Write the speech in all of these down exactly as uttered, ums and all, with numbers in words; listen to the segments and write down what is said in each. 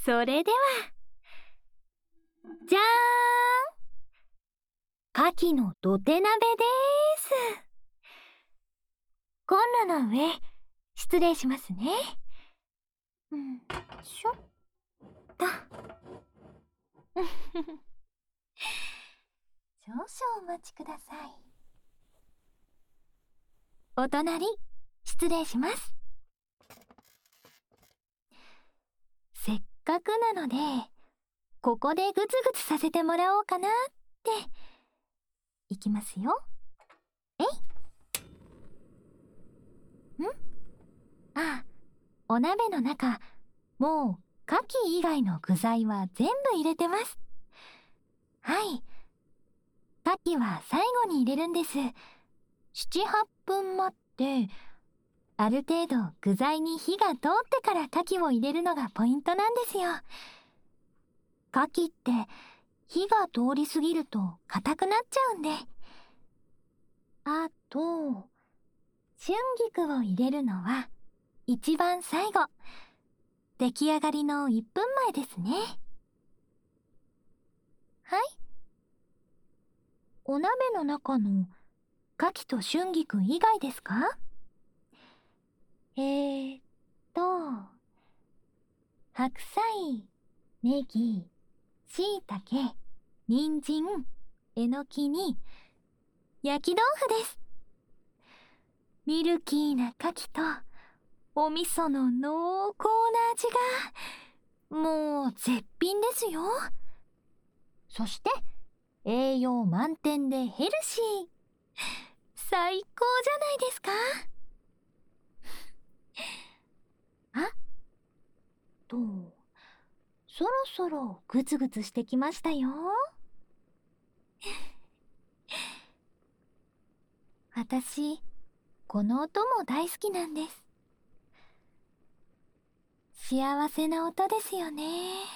それでは、じゃーん、牡蠣の土手鍋でーす。コンロの上、失礼しますね。うん、しょっと。少々お待ちください。お隣、失礼します。せっかくなので、ここでグツグツさせてもらおうかなって。いきますよ。えい。んあ、お鍋の中、もう牡蠣以外の具材は全部入れてます。はい。牡蠣は最後に入れるんです。なな、はっぷん待って、ある程度具材に火が通ってから牡蠣を入れるのがポイントなんですよ。牡蠣って火が通りすぎると硬くなっちゃうんで。あと、春菊を入れるのは一番最後。出来上がりのいっぷんまえですね。はい。お鍋の中の牡蠣と春菊以外ですか？えーっと、白菜、ネギ、椎茸、人参、えのきに焼き豆腐です。ミルキーな牡蠣とお味噌の濃厚な味がもう絶品ですよ。そして栄養満点でヘルシー。最高じゃないですか。あと、そろそろグツグツしてきましたよ。私、この音も大好きなんです。幸せな音ですよね。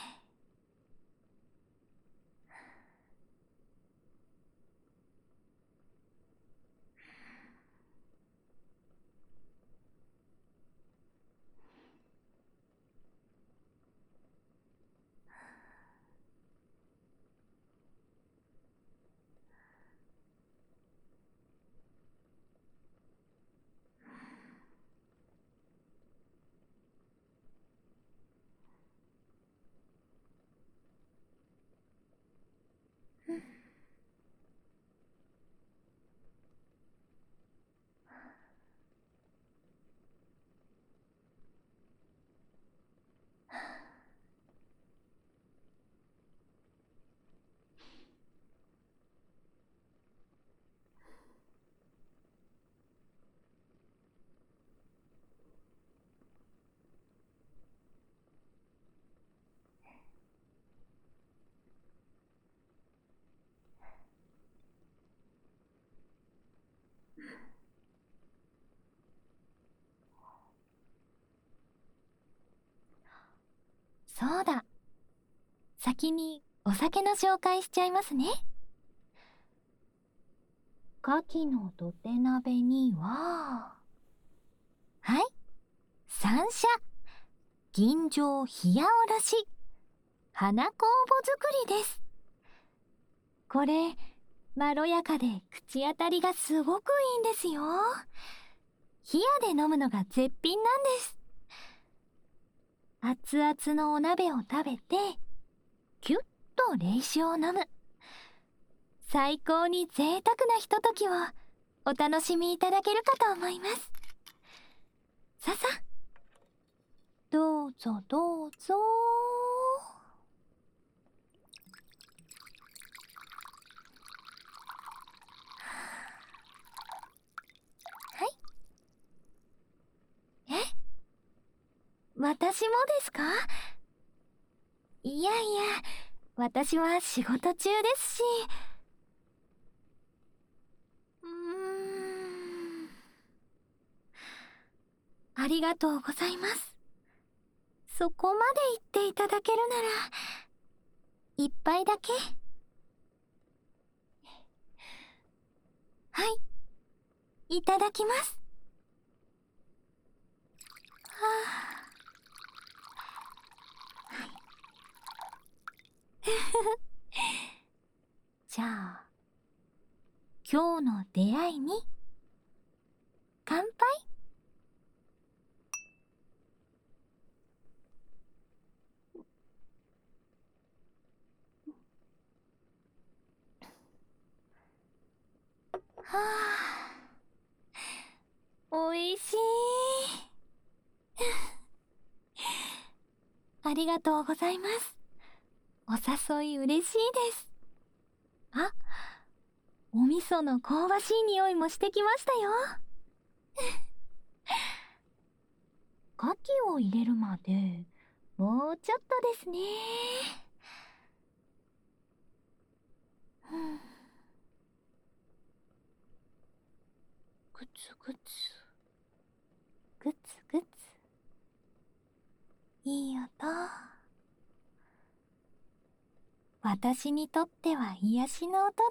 そうだ。先にお酒の紹介しちゃいますね。牡蠣の土手鍋には、はい、三社、吟醸冷やおろし、花酵母作りです。これ、まろやかで口当たりがすごくいいんですよ。冷やで飲むのが絶品なんです。熱々のお鍋を食べて、キュッと冷酒を飲む。最高に贅沢なひとときをお楽しみいただけるかと思います。ささ、どうぞどうぞ。はい。え？私もですか？いやいや、私は仕事中ですし。うーん。ありがとうございます。そこまで言っていただけるなら、一杯だけ。はい、いただきます。はあ、はい。 じゃあ今日の出会いに乾杯。はあ、おいしい。ありがとうございます。お誘い嬉しいです。あ、お味噌の香ばしい匂いもしてきましたよ。牡蠣を入れるまでもうちょっとですね。うん、グツグツグツグツ、いい音。私にとっては癒しの音です。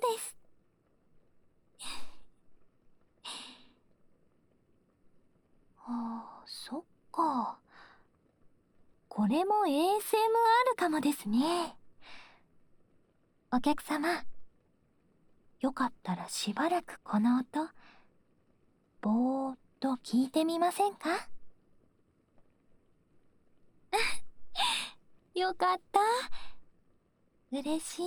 ああ、そっか。これも エーエスエムアール かもですね。お客様、よかったらしばらくこの音、ぼーっと聞いてみませんか？よかった。嬉しい。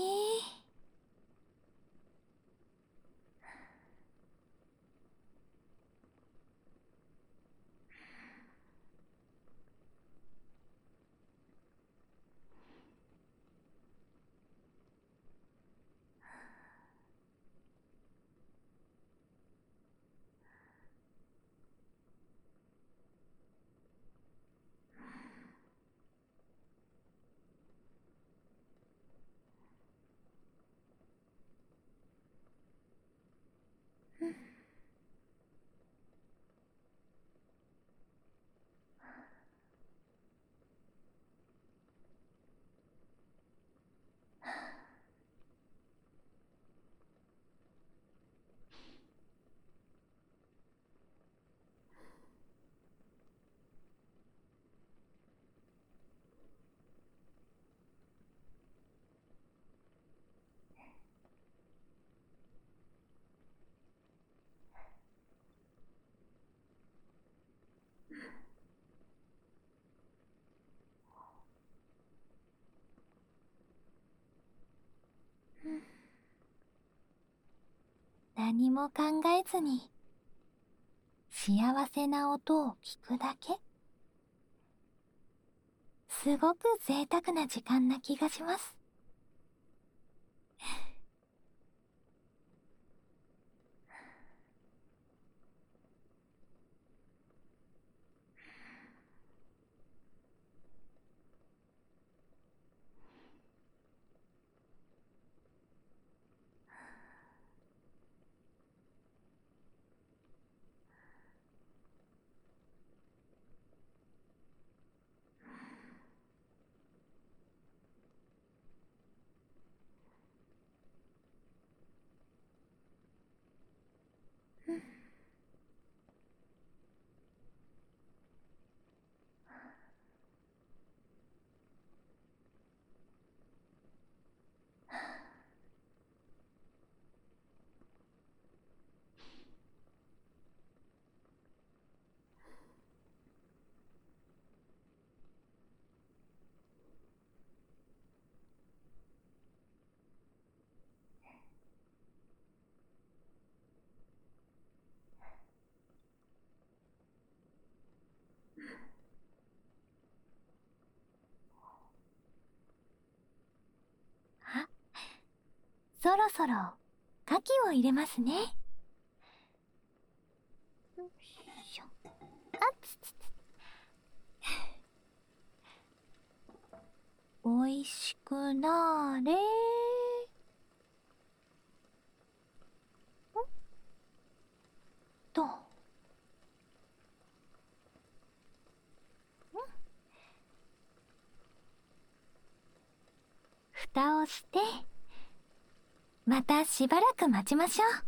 何も考えずに幸せな音を聞くだけ。すごく贅沢な時間な気がします。あ、そろそろ牡蠣を入れますね。よいしょ。あっつつつ。おいしくなーれ。んと。ん、蓋をしてまたしばらく待ちましょう。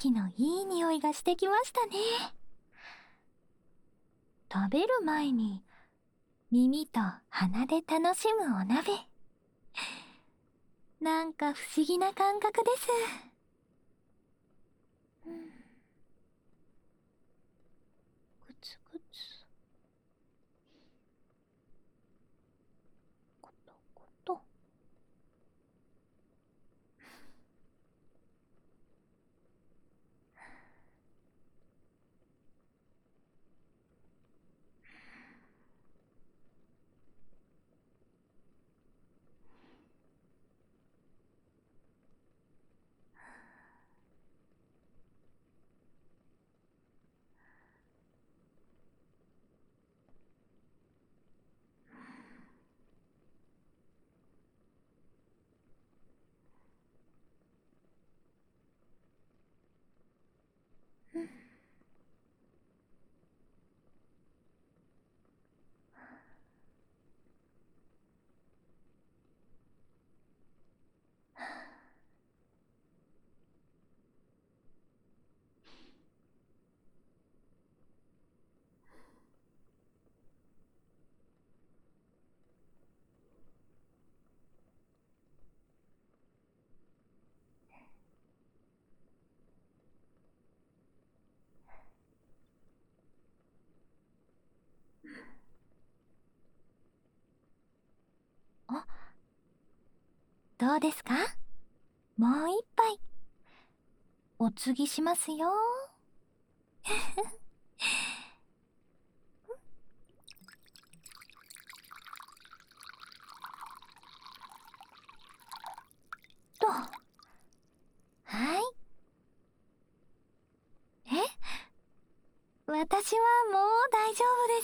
牡蠣のいい匂いがしてきましたね。食べる前に耳と鼻で楽しむお鍋、なんか不思議な感覚です。うん、グツグツ、コトコト。あ、どうですか？もう一杯お継ぎしますよ。と、はい。え、私はもう大丈夫です。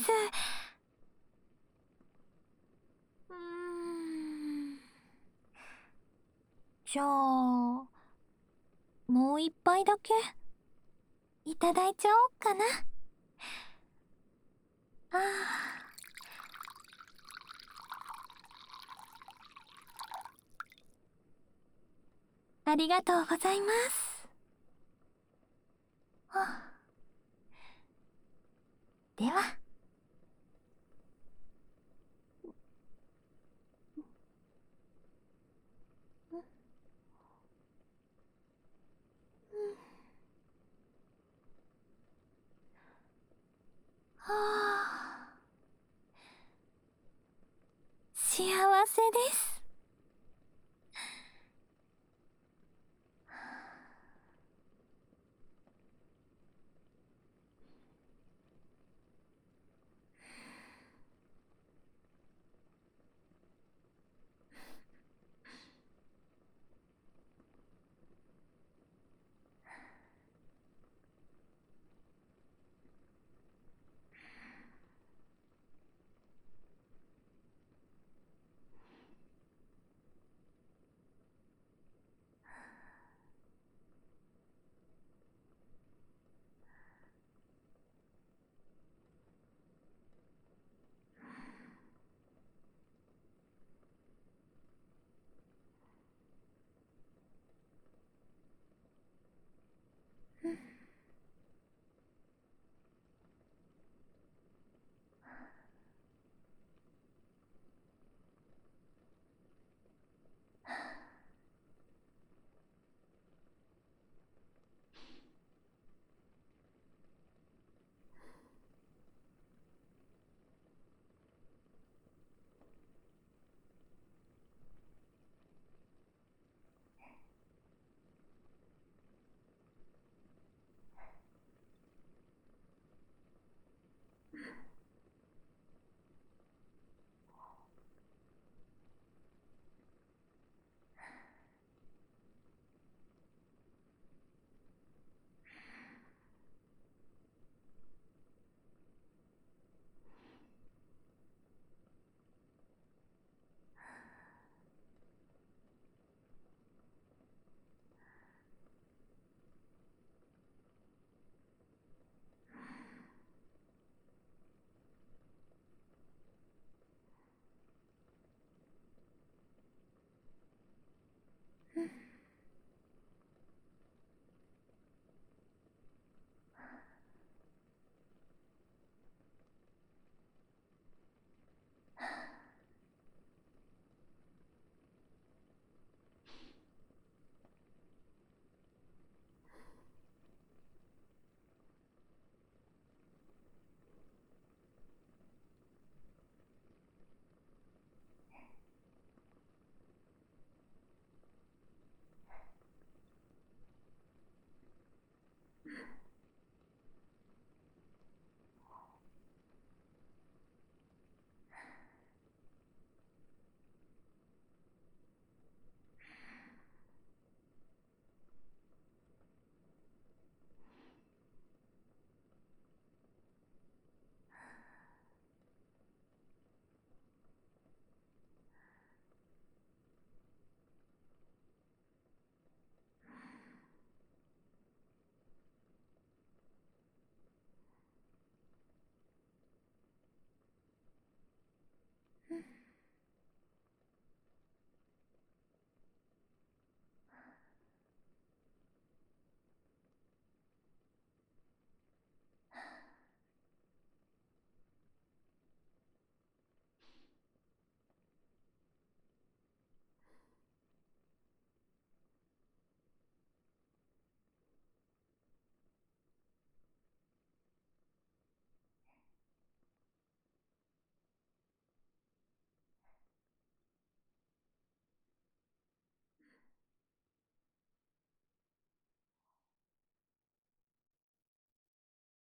うーん、じゃあもう一杯だけいただいちゃおうかな。ああ、ありがとうございます。はあ、では。はあ、幸せです。